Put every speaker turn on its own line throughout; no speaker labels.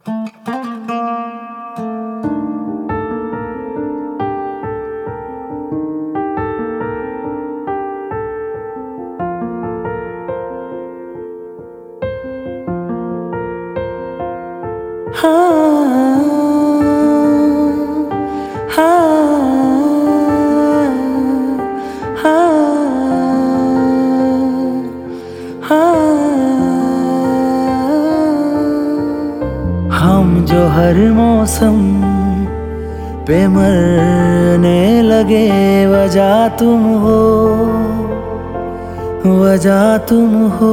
हम जो हर मौसम पे मरने लगे, वजह तुम हो, वजह तुम हो।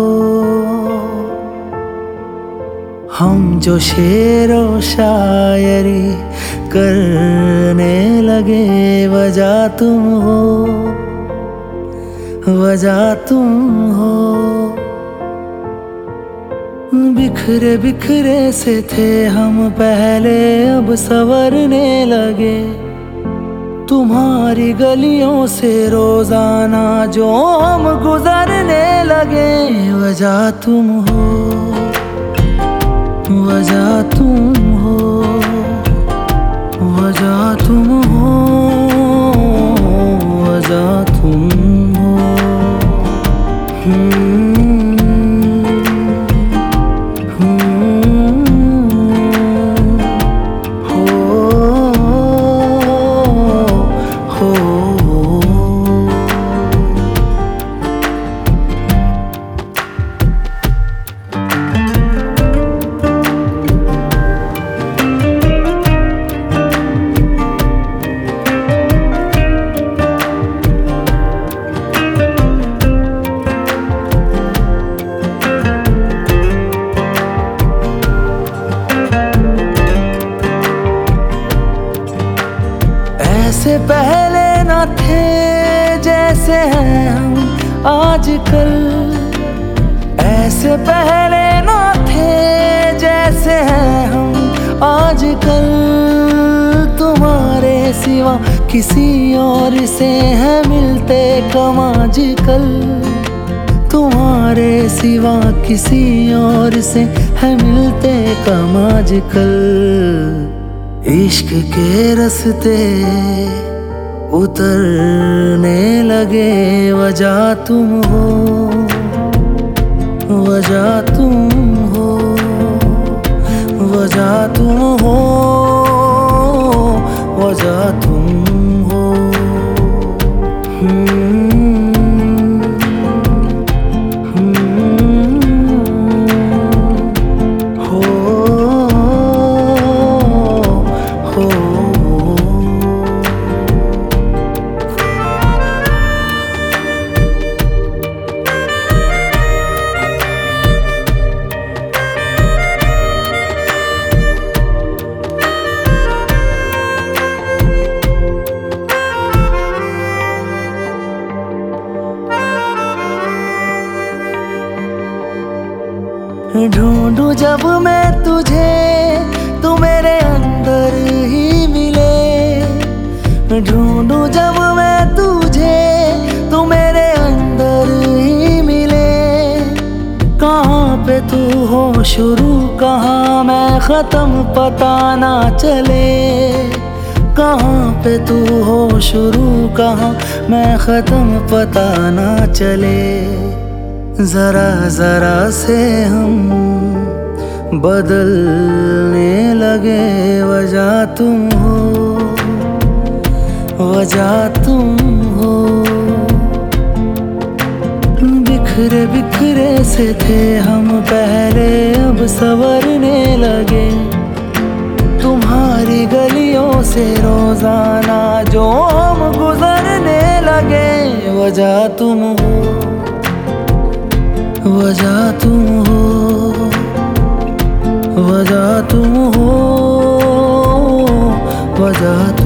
हम जो शेरो शायरी करने लगे, वजह तुम हो, वजह तुम हो। बिखरे बिखरे से थे हम पहले, अब संवरने लगे। तुम्हारी गलियों से रोजाना जो हम गुजरने लगे, वजह तुम हो, वजह तुम हो, वजह तुम हो, वजह तुम हो। ऐसे पहले न थे जैसे हैं हम आजकल, ऐसे पहले न थे जैसे हैं हम आजकल। तुम्हारे सिवा किसी और से है मिलते कम आजकल, तुम्हारे सिवा किसी और से है मिलते कम आजकल। इश्क के रास्ते उतरने लगे, वजह तुम हो, वजह तुम हो, वजह तुम हो, वजह तुम हो। ढूंढूं जब मैं तुझे, तू मेरे अंदर ही मिले। ढूंढूं जब मैं तुझे, तू मेरे अंदर ही मिले। कहाँ पे तू हो शुरू, कहाँ मैं ख़त्म, पता ना चले। कहाँ पे तू हो शुरू, कहाँ मैं ख़त्म, पता ना चले। जरा जरा से हम बदलने लगे, वजह तुम हो, वजह तुम हो। बिखरे बिखरे से थे हम पहले, अब संवरने लगे। तुम्हारी गलियों से रोजाना जो हम गुजरने लगे, वजह तुम हो, वजह तुम हो, वजह तुम हो, वजह